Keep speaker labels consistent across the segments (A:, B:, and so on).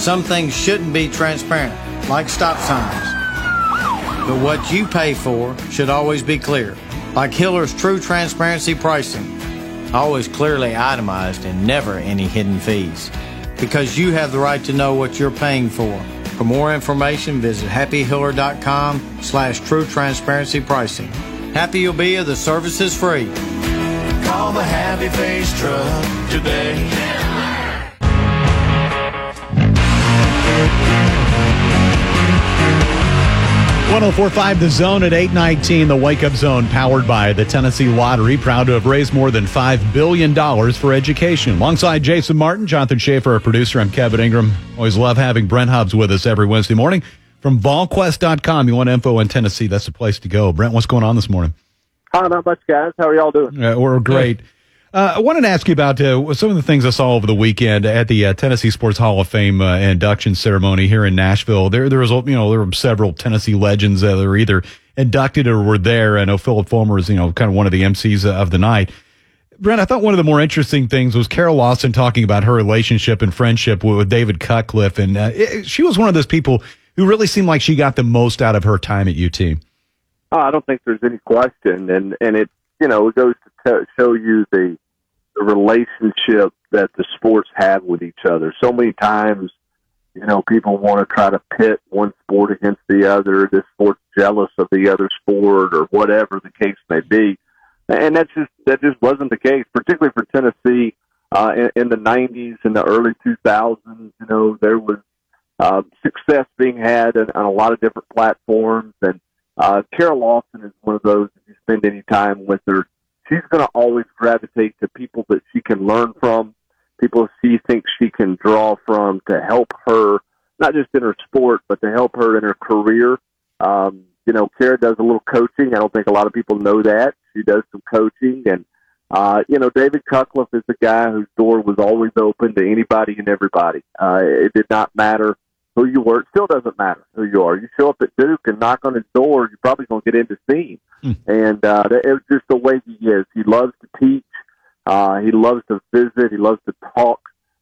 A: some things shouldn't be transparent, like stop signs. But what you pay for should always be clear, like Hiller's True Transparency Pricing. Always clearly itemized and never any hidden fees. Because you have the right to know what you're paying for. For more information, visit happyhiller.com/true transparency pricing. Happy you'll be if the service is free.
B: Call the Happy Face Truck today.
C: 104.5 The Zone at 8:19. The Wake Up Zone, powered by the Tennessee Lottery, proud to have raised more than $5 billion for education. Alongside Jason Martin, Jonathan Schaefer, our producer, I'm Kevin Ingram. Always love having Brent Hubbs with us every Wednesday morning. From VolQuest.com, you want info on Tennessee, that's the place to go. Brent, what's going on this morning?
D: Hi, not much, guys. How are y'all doing?
C: We're great. I wanted to ask you about some of the things I saw over the weekend at the Tennessee Sports Hall of Fame induction ceremony here in Nashville. There were several Tennessee legends that were either inducted or were there. I know Philip Fulmer is, kind of one of the MCs of the night. Brent, I thought one of the more interesting things was Carol Lawson talking about her relationship and friendship with David Cutcliffe, and she was one of those people who really seemed like she got the most out of her time at UT.
D: Oh, I don't think there's any question, and it it goes to show you the relationship that the sports have with each other. So many times, people want to try to pit one sport against the other. This sport's jealous of the other sport, or whatever the case may be. And that just wasn't the case, particularly for Tennessee in the '90s and the early 2000s. There was success being had on a lot of different platforms, and Carol Lawson is one of those. If you spend any time with her, she's going to always gravitate to people that she can learn from, people she thinks she can draw from to help her, not just in her sport, but to help her in her career. Kara does a little coaching. I don't think a lot of people know that. She does some coaching. And, David Cutcliffe is a guy whose door was always open to anybody and everybody. It did not matter who you were. It still doesn't matter who you are. You show up at Duke and knock on his door, you're probably going to get in to see him. And it was just the way he is. He loves to teach. He loves to visit. He loves to talk,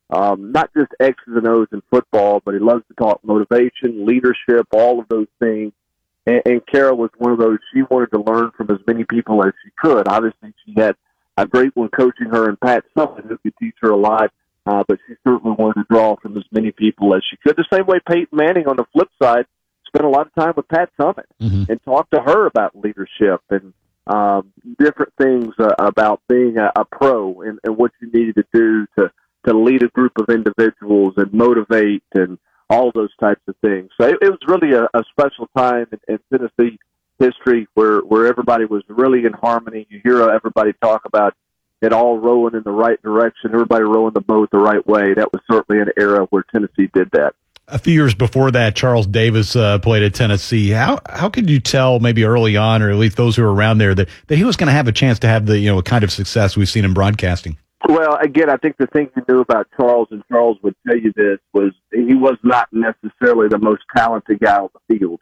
D: not just X's and O's in football, but he loves to talk motivation, leadership, all of those things. And Kara was one of those. She wanted to learn from as many people as she could. Obviously, she had a great one coaching her and Pat Summitt, who could teach her a lot. But she certainly wanted to draw from as many people as she could. The same way Peyton Manning, on the flip side, spent a lot of time with Pat Summitt and talked to her about leadership and different things about being a pro and what you needed to do to lead a group of individuals and motivate and all those types of things. So it was really a special time in Tennessee history where everybody was really in harmony. You hear everybody talk about it all rowing in the right direction, everybody rowing the boat the right way. That was certainly an era where Tennessee did that.
C: A few years before that, Charles Davis played at Tennessee. How could you tell, maybe early on, or at least those who were around there, that he was going to have a chance to have the kind of success we've seen in broadcasting?
D: Well, again, I think the thing you knew about Charles, and Charles would tell you this, was he was not necessarily the most talented guy on the field,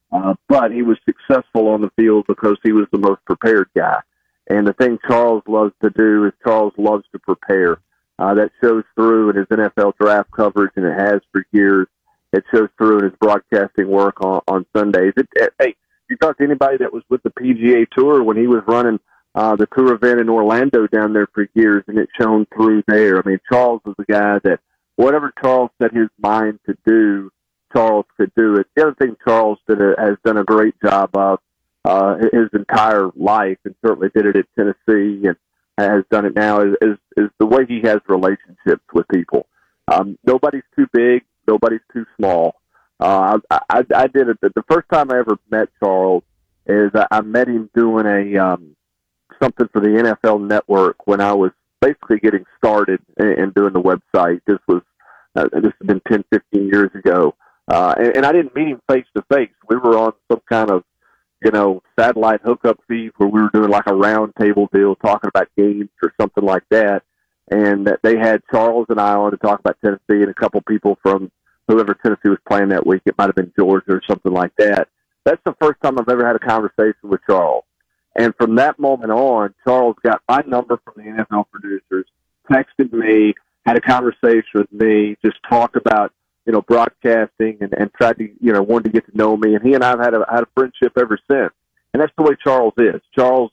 D: but he was successful on the field because he was the most prepared guy. And the thing Charles loves to do is Charles loves to prepare. That shows through in his NFL draft coverage, and it has for years. It shows through in his broadcasting work on Sundays. Hey, you talk to anybody that was with the PGA Tour when he was running the tour event in Orlando down there for years, and it shone through there. I mean, Charles was a guy that whatever Charles set his mind to do, Charles could do it. The other thing Charles has done a great job of his entire life, and certainly did it at Tennessee and has done it now, is the way he has relationships with people. Nobody's too big. Nobody's too small. I did it. The first time I ever met Charles is I met him doing something for the NFL Network when I was basically getting started and doing the website. This has been 10, 15 years ago. And I didn't meet him face to face. We were on some kind of, satellite hookup feed where we were doing like a round table deal talking about games or something like that. And they had Charles and I on to talk about Tennessee and a couple people from whoever Tennessee was playing that week. It might have been Georgia or something like that. That's the first time I've ever had a conversation with Charles. And from that moment on, Charles got my number from the NFL producers, texted me, had a conversation with me, just talked about broadcasting and tried to, wanted to get to know me. And he and I have had a friendship ever since. And that's the way Charles is. Charles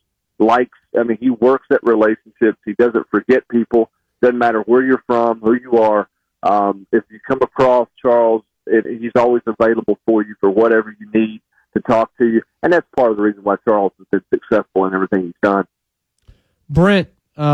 D: he works at relationships. He doesn't forget people. Doesn't matter where you're from, who you are. If you come across Charles, he's always available for you for whatever you need to talk to you. And that's part of the reason why Charles has been successful in everything he's done.
E: Brent,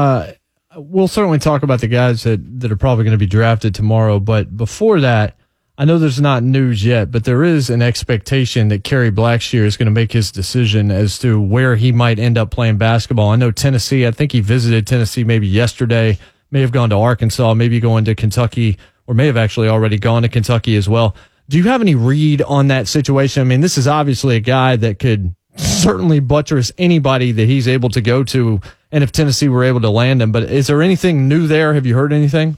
E: we'll certainly talk about the guys that are probably going to be drafted tomorrow. But before that, I know there's not news yet, but there is an expectation that Kerry Blackshear is going to make his decision as to where he might end up playing basketball. I know Tennessee, I think he visited Tennessee maybe yesterday, may have gone to Arkansas, maybe going to Kentucky, or may have actually already gone to Kentucky as well. Do you have any read on that situation? I mean, this is obviously a guy that could certainly buttress anybody that he's able to go to, and if Tennessee were able to land him. But is there anything new there? Have you heard anything?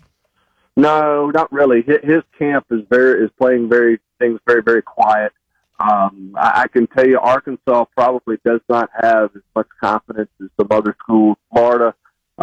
D: No, not really. His camp is playing very, very quiet. I can tell you Arkansas probably does not have as much confidence as some other schools. Florida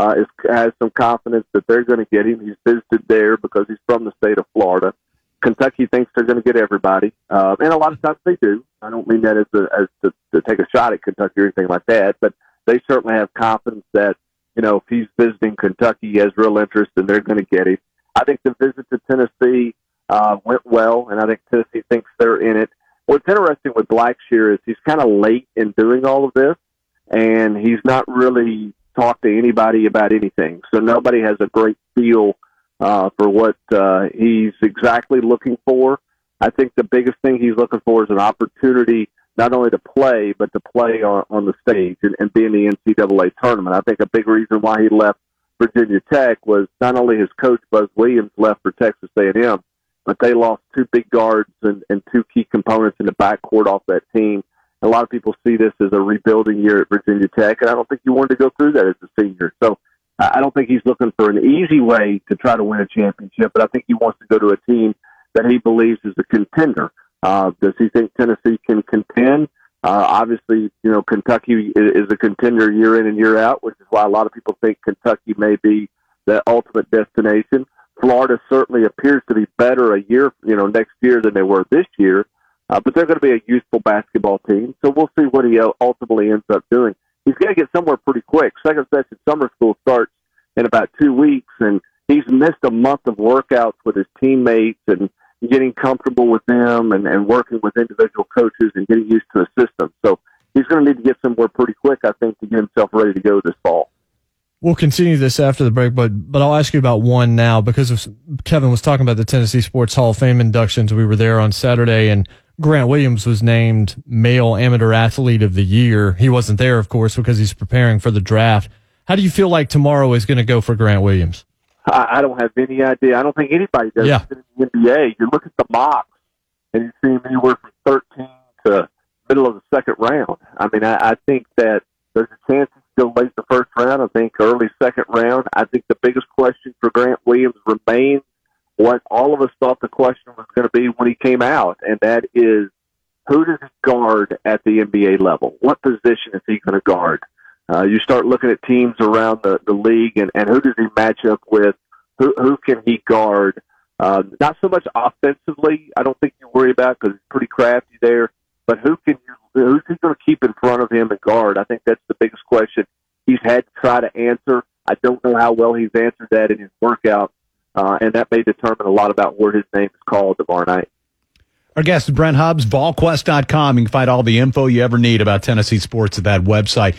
D: has some confidence that they're going to get him. He's visited there because he's from the state of Florida. Kentucky thinks they're going to get everybody, and a lot of times they do. I don't mean that as to take a shot at Kentucky or anything like that, but they certainly have confidence that, if he's visiting Kentucky, he has real interest and they're going to get him. I think the visit to Tennessee went well, and I think Tennessee thinks they're in it. What's interesting with Blackshear is he's kind of late in doing all of this, and he's not really talked to anybody about anything. So nobody has a great feel for what he's exactly looking for. I think the biggest thing he's looking for is an opportunity not only to play, but to play on the stage and be in the NCAA tournament. I think a big reason why he left Virginia Tech was not only his coach, Buzz Williams, left for Texas A&M, but they lost two big guards and two key components in the backcourt off that team. A lot of people see this as a rebuilding year at Virginia Tech, and I don't think he wanted to go through that as a senior. So I don't think he's looking for an easy way to try to win a championship, but I think he wants to go to a team that he believes is a contender. Does he think Tennessee can contend? Obviously, Kentucky is a contender year in and year out, which is why a lot of people think Kentucky may be the ultimate destination. Florida certainly appears to be better next year than they were this year, but they're going to be a youthful basketball team. So we'll see what he ultimately ends up doing. He's going to get somewhere pretty quick. Second session summer school starts in about 2 weeks, and he's missed a month of workouts with his teammates and getting comfortable with them and working with individual coaches and getting used to the system. So he's going to need to get somewhere pretty quick, I think, to get himself ready to go this fall.
E: We'll continue this after the break, but I'll ask you about one now because Kevin was talking about the Tennessee Sports Hall of Fame inductions. We were there on Saturday, and Grant Williams was named Male Amateur Athlete of the Year. He wasn't there, of course, because he's preparing for the draft. How do you feel like tomorrow is going to go for Grant Williams?
D: I don't have any idea. I don't think anybody does.
E: Yeah.
D: In the NBA, you look at the mocks, and you see him anywhere from 13 to middle of the second round. I mean, I think that there's a chance he's still late the first round. I think early second round. I think the biggest question for Grant Williams remains what all of us thought the question was going to be when he came out, and that is, who does he guard at the NBA level? What position is he going to guard? You start looking at teams around the league, and who does he match up with? Who can he guard? Not so much offensively, I don't think you worry about because he's pretty crafty there. But who's he going to keep in front of him and guard? I think that's the biggest question he's had to try to answer. I don't know how well he's answered that in his workout, and that may determine a lot about where his name is called tomorrow night.
C: Our guest is Brent Hubbs, VolQuest.com. You can find all the info you ever need about Tennessee sports at that website.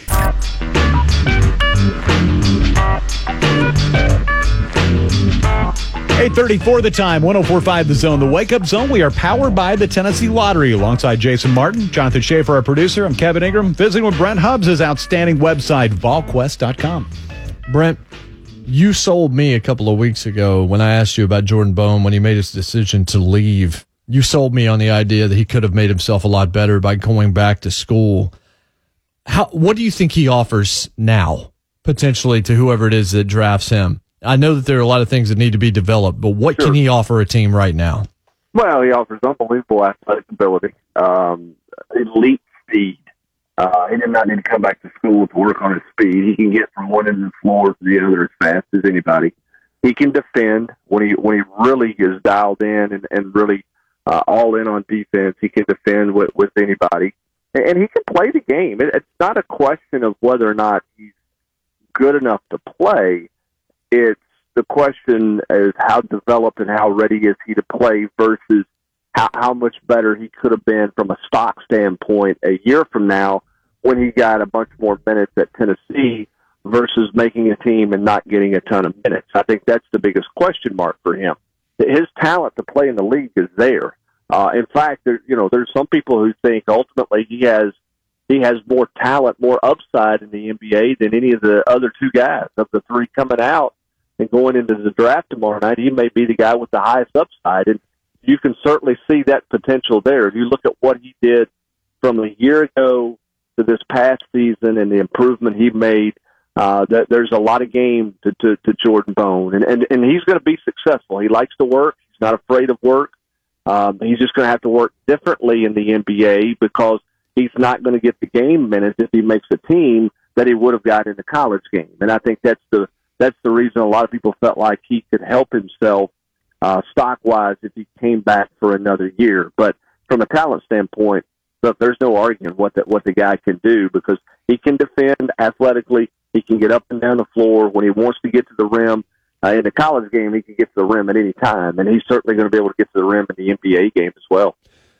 C: 8:34 the time, 104.5 The Zone, the Wake Up Zone. We are powered by the Tennessee Lottery. Alongside Jason Martin, Jonathan Schaefer, our producer. I'm Kevin Ingram, visiting with Brent Hubbs' outstanding website, VolQuest.com.
E: Brent, you sold me a couple of weeks ago when I asked you about Jordan Bone when he made his decision to leave. You sold me on the idea that he could have made himself a lot better by going back to school. What do you think he offers now, potentially, to whoever it is that drafts him? I know that there are a lot of things that need to be developed, but what can he offer a team right now?
D: Well, he offers unbelievable athletic ability, elite speed. He did not need to come back to school to work on his speed. He can get from one end of the floor to the other as fast as anybody. He can defend when he really is dialed in and really all in on defense. He can defend with anybody, and he can play the game. It's not a question of whether or not he's good enough to play. It's the question is how developed and how ready is he to play versus how much better he could have been from a stock standpoint a year from now when he got a bunch more minutes at Tennessee versus making a team and not getting a ton of minutes. I think that's the biggest question mark for him. His talent to play in the league is there. In fact, there's some people who think ultimately he has more talent, more upside in the NBA than any of the other two guys. Of the three coming out and going into the draft tomorrow night, he may be the guy with the highest upside. And you can certainly see that potential there. If you look at what he did from a year ago to this past season and the improvement he made, that there's a lot of game to Jordan Bone. And he's going to be successful. He likes to work. He's not afraid of work. He's just going to have to work differently in the NBA because he's not going to get the game minutes if he makes a team that he would have got in the college game. And I think that's the reason a lot of people felt like he could help himself stock-wise if he came back for another year. But from a talent standpoint, look, there's no arguing what the guy can do because he can defend athletically. He can get up and down the floor. When he wants to get to the rim, in the college game, he can get to the rim at any time. And he's certainly going to be able to get to the rim in the NBA game as well.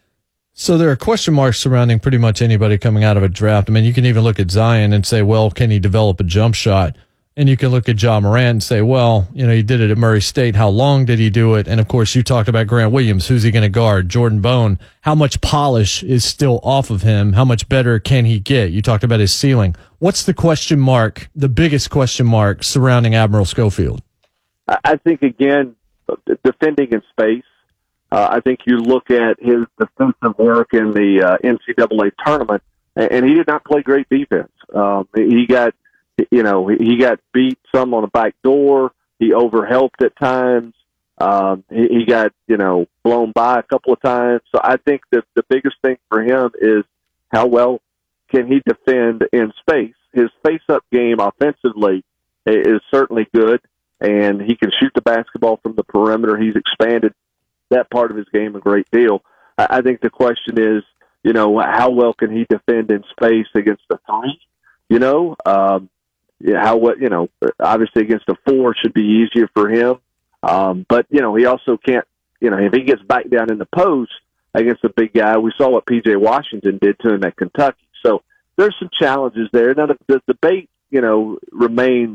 E: So there are question marks surrounding pretty much anybody coming out of a draft. I mean, you can even look at Zion and say, well, can he develop a jump shot? And you can look at Ja Morant and say, well, he did it at Murray State. How long did he do it? And, of course, you talked about Grant Williams. Who's he going to guard? Jordan Bone. How much polish is still off of him? How much better can he get? You talked about his ceiling. What's the question mark, the biggest question mark surrounding Admiral Schofield?
D: I think, again, defending in space. I think you look at his defensive work in the NCAA tournament, and he did not play great defense. He got beat some on the back door. He overhelped at times. He got, blown by a couple of times. So I think that the biggest thing for him is how well can he defend in space. His face-up game offensively is certainly good, and he can shoot the basketball from the perimeter. He's expanded that part of his game a great deal. I think the question is, how well can he defend in space against the three? Obviously against a four should be easier for him. But he also can't, if he gets back down in the post against a big guy, we saw what P.J. Washington did to him at Kentucky. So there's some challenges there. Now, the debate, remains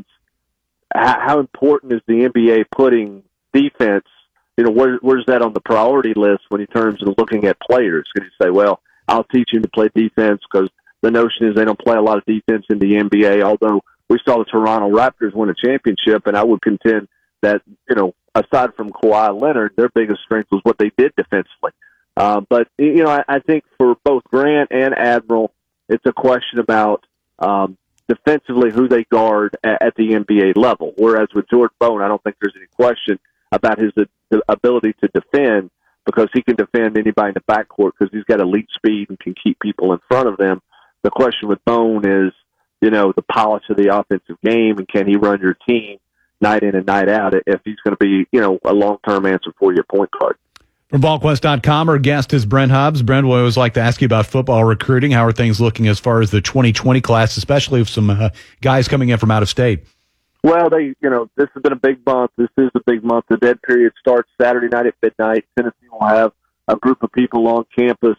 D: how important is the NBA putting defense, where's that on the priority list when in terms of looking at players? Can you say, well, I'll teach him to play defense because the notion is they don't play a lot of defense in the NBA, although we saw the Toronto Raptors win a championship, and I would contend that, aside from Kawhi Leonard, their biggest strength was what they did defensively. But I think for both Grant and Admiral, it's a question about defensively who they guard at the NBA level, whereas with Jordan Bone, I don't think there's any question about his ability to defend because he can defend anybody in the backcourt because he's got elite speed and can keep people in front of them. The question with Bone is, the polish of the offensive game, and can he run your team night in and night out if he's going to be, a long-term answer for your point guard.
C: From VolQuest.com, our guest is Brent Hubbs. Brent, we always like to ask you about football recruiting. How are things looking as far as the 2020 class, especially with some guys coming in from out of state?
D: Well, this has been a big month. This is a big month. The dead period starts Saturday night at midnight. Tennessee will have a group of people on campus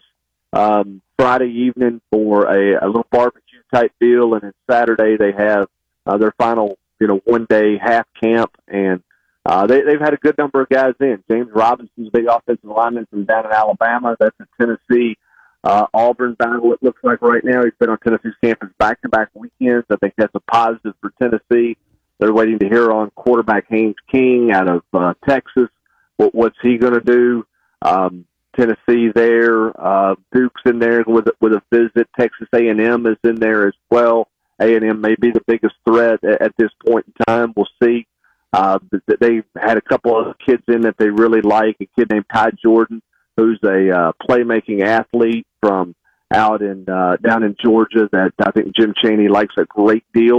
D: Friday evening for a little barbecue type deal, and then Saturday they have their final, one-day half camp, and they've had a good number of guys in. James Robinson's big offensive lineman from down in Alabama. That's a Tennessee Auburn battle, it looks like right now. He's been on Tennessee's campus back-to-back weekends. I think that's a positive for Tennessee. They're waiting to hear on quarterback Haynes King out of Texas. What's he going to do? Tennessee there. Duke's in there with a visit. Texas A&M is in there as well. A&M may be the biggest threat at this point in time. We'll see. They've had a couple of kids in that they really like. A kid named Ty Jordan, who's a playmaking athlete from out in down in Georgia that I think Jim Chaney likes a great deal.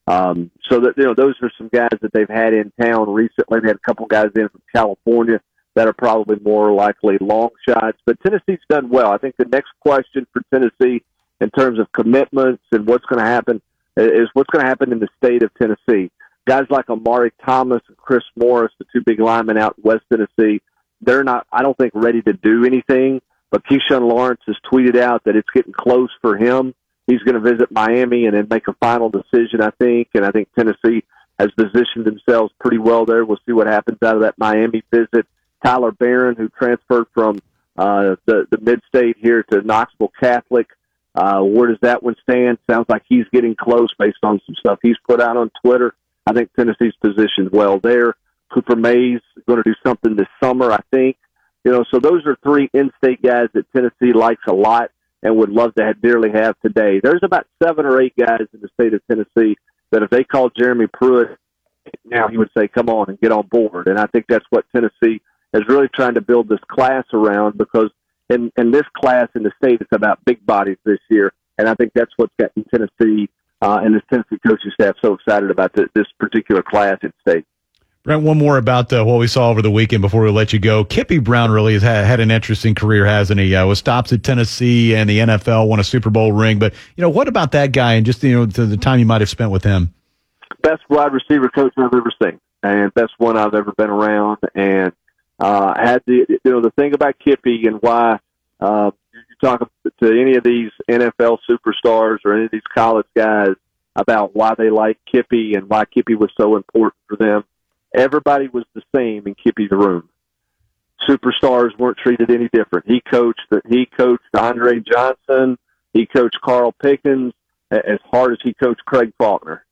D: So that, those are some guys that they've had in town recently. They had a couple guys in from California that are probably more likely long shots. But Tennessee's done well. I think the next question for Tennessee in terms of commitments and what's going to happen is what's going to happen in the state of Tennessee. Guys like Amari Thomas and Chris Morris, the two big linemen out in West Tennessee, they're not, I don't think, ready to do anything. But Keyshawn Lawrence has tweeted out that it's getting close for him. He's going to visit Miami and then make a final decision, I think. And I think Tennessee has positioned themselves pretty well there. We'll see what happens out of that Miami visit. Tyler Barron, who transferred from the mid-state here to Knoxville Catholic. Where does that one stand? Sounds like he's getting close based on some stuff he's put out on Twitter. I think Tennessee's positioned well there. Cooper Mays is going to do something this summer, I think. So those are three in-state guys that Tennessee likes a lot and would love to dearly have today. There's about 7 or 8 guys in the state of Tennessee that if they called Jeremy Pruitt now, he would say, come on and get on board. And I think that's what Tennessee is really trying to build this class around, because in this class in the state, it's about big bodies this year. And I think that's what's gotten Tennessee and this Tennessee coaching staff so excited about this particular class in state.
C: Brent, one more about what we saw over the weekend before we let you go. Kippy Brown really has had an interesting career, hasn't he? Was stops at Tennessee and the NFL, won a Super Bowl ring. But, what about that guy and just, the time you might have spent with him?
D: Best wide receiver coach I've ever seen, and best one I've ever been around. And had the thing about Kippy and why you talk to any of these NFL superstars or any of these college guys about why they like Kippy and why Kippy was so important for them. Everybody was the same in Kippy's room. Superstars weren't treated any different. He coached Andre Johnson. He coached Carl Pickens as hard as he coached Craig Faulkner.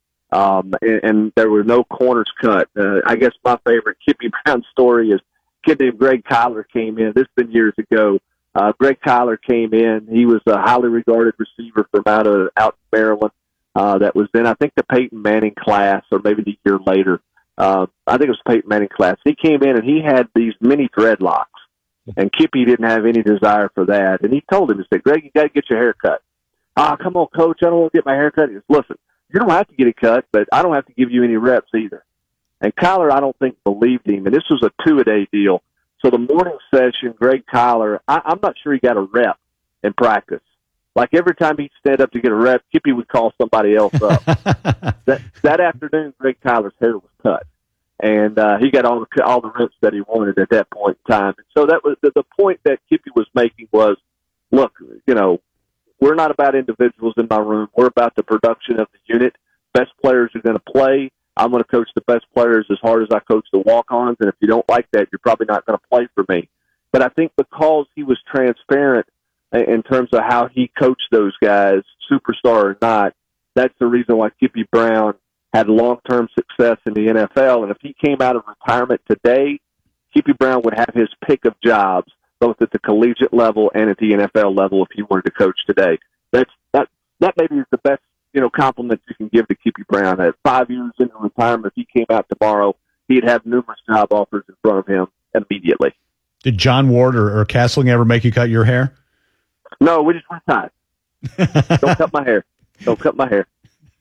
D: And there were no corners cut. I guess my favorite Kippy Brown story is a kid named Greg Kyler came in. This has been years ago. Greg Kyler came in. He was a highly regarded receiver from out in Maryland. That was in, I think, the Peyton Manning class, or maybe the year later. I think it was Peyton Manning class. He came in and he had these mini dreadlocks, and Kippy didn't have any desire for that. And he told him, he said, Greg, you got to get your hair cut. Come on, coach, I don't want to get my hair cut. He goes, listen, you don't have to get it cut, but I don't have to give you any reps either. And Kyler, I don't think, believed him. And this was a 2-a-day deal. So the morning session, Greg Kyler, I'm not sure he got a rep in practice. Like every time he'd stand up to get a rep, Kippy would call somebody else up. that afternoon, Greg Kyler's hair was cut, and he got all the reps that he wanted at that point in time. And so that was the point that Kippy was making was, look, we're not about individuals in my room. We're about the production of the unit. Best players are going to play. I'm going to coach the best players as hard as I coach the walk-ons, and if you don't like that, you're probably not going to play for me. But I think because he was transparent in terms of how he coached those guys, superstar or not, that's the reason why Kippy Brown had long-term success in the NFL. And if he came out of retirement today, Kippy Brown would have his pick of jobs, both at the collegiate level and at the NFL level, if he wanted to coach today. That maybe is the best compliment you can give to Kippy Brown. At 5 years into retirement, if he came out tomorrow, he'd have numerous job offers in front of him immediately.
C: Did John Ward or Castling ever make you cut your hair?
D: No, we just went time. Don't cut my hair. Don't cut my hair.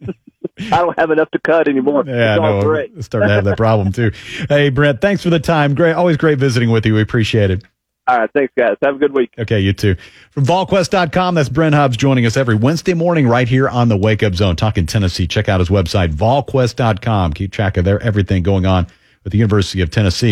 D: I don't have enough to cut anymore.
C: Yeah, no, I'm starting to have that problem too. Hey, Brent, thanks for the time. Great, always great visiting with you. We appreciate it.
D: All right, thanks, guys. Have a good week.
C: Okay, you too. From VolQuest.com, that's Brent Hubbs joining us every Wednesday morning right here on the Wake Up Zone, talking Tennessee. Check out his website, VolQuest.com. Keep track of everything going on with the University of Tennessee.